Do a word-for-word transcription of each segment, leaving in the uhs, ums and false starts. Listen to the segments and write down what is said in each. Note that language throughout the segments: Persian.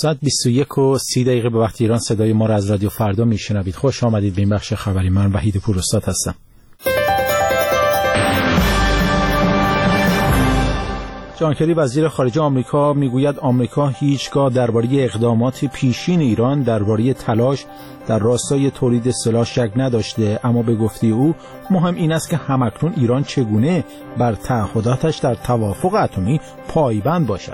ساعت بیست و یک و سی دقیقه به وقت ایران صدای ما را از رادیو فردا میشنوید. خوش آمدید به این بخش خبری. من وحید پوراستاد هستم. جان کری وزیر خارجه آمریکا میگوید آمریکا هیچگاه درباره اقدامات پیشین ایران درباره تلاش در راستای تولید سلاح شک نداشته، اما به گفته او مهم این است که همکنون ایران چگونه بر تعهداتش در توافق اتمی پایبند باشد.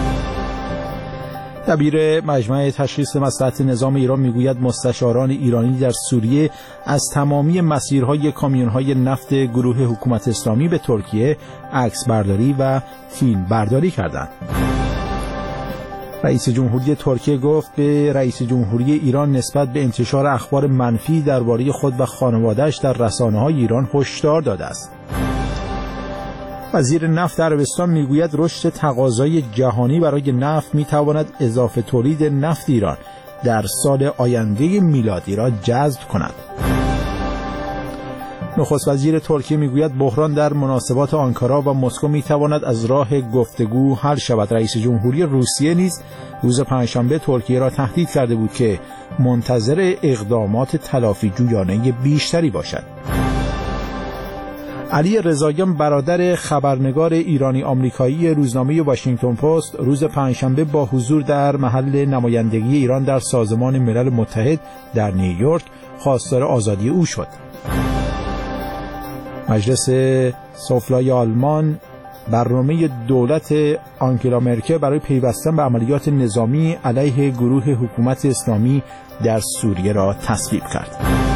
دبیر مجمع تشخیص مصلحت نظام ایران میگوید مستشاران ایرانی در سوریه از تمامی مسیرهای کامیون‌های نفت گروه حکومت اسلامی به ترکیه عکس برداری و فیلم برداری کردند. رئیس جمهوری ترکیه گفت به رئیس جمهوری ایران نسبت به انتشار اخبار منفی درباره خود و خانواده‌اش در رسانه‌های ایران هشدار داده است. وزیر نفت عربستان میگوید رشد تقاضای جهانی برای نفت میتواند اضافه تولید نفت ایران در سال آینده میلادی را جذب کند. نخست وزیر ترکیه میگوید بحران در مناسبات آنکارا و مسکو میتواند از راه گفتگو حل شود. رئیس جمهوری روسیه نیز روز پنجشنبه ترکیه را تهدید کرده بود که منتظر اقدامات تلافی جویانه بیشتری باشد. علی رضاییان برادر خبرنگار ایرانی آمریکایی روزنامه واشنگتن پست روز پنجشنبه با حضور در محل نمایندگی ایران در سازمان ملل متحد در نیویورک خواستار آزادی او شد. مجلس سفلای آلمان برنامه دولت آنگلا مرکل برای پیوستن به عملیات نظامی علیه گروه حکومت اسلامی در سوریه را تصویب کرد.